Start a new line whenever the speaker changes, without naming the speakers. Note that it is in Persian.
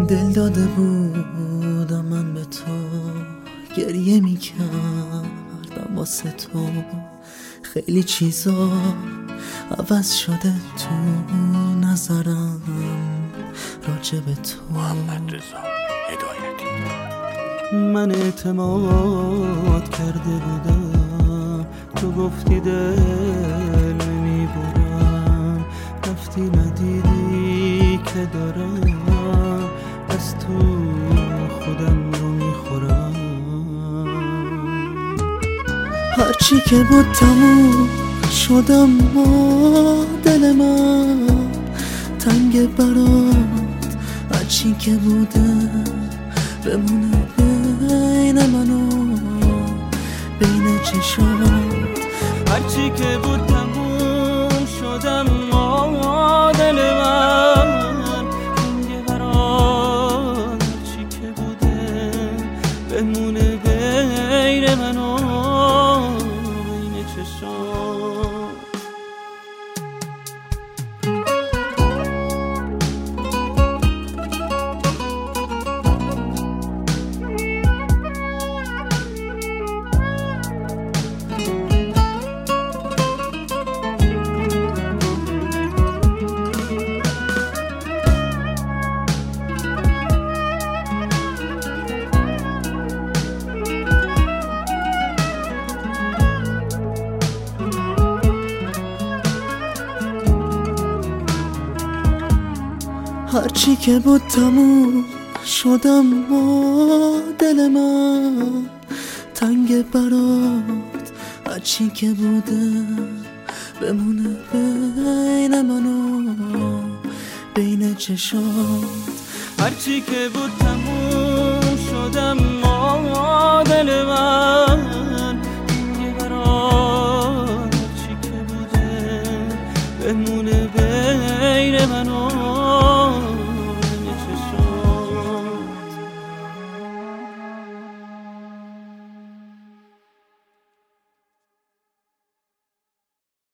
دل داده بودم من به تو، گریه میکردم واسه تو. خیلی چیزا عوض شده تو نظرم راجع به تو.
محمد رضا هدایتی.
من اعتماد کرده بودم، تو گفتی دل میبرم، رفتی ندیدی که دارم از تو خودم رو میخورم. هرچی که بود تموم شدم ما، دل من تنگ برات. هرچی که بوده بمونه بین من و بین چشات. هرچی که بود تموم شدم ما، دل من تنگ برات. هرچی که بوده بمونه بین من و بین چشات. هرچی که بود تموم شدم ما، دل من تنگ برات. هرچی که بوده بمونه بین من و بین چشات. هرچی که بود تموم شدم ما، دل من تنگ برات. هرچی که بوده بمونه بین من و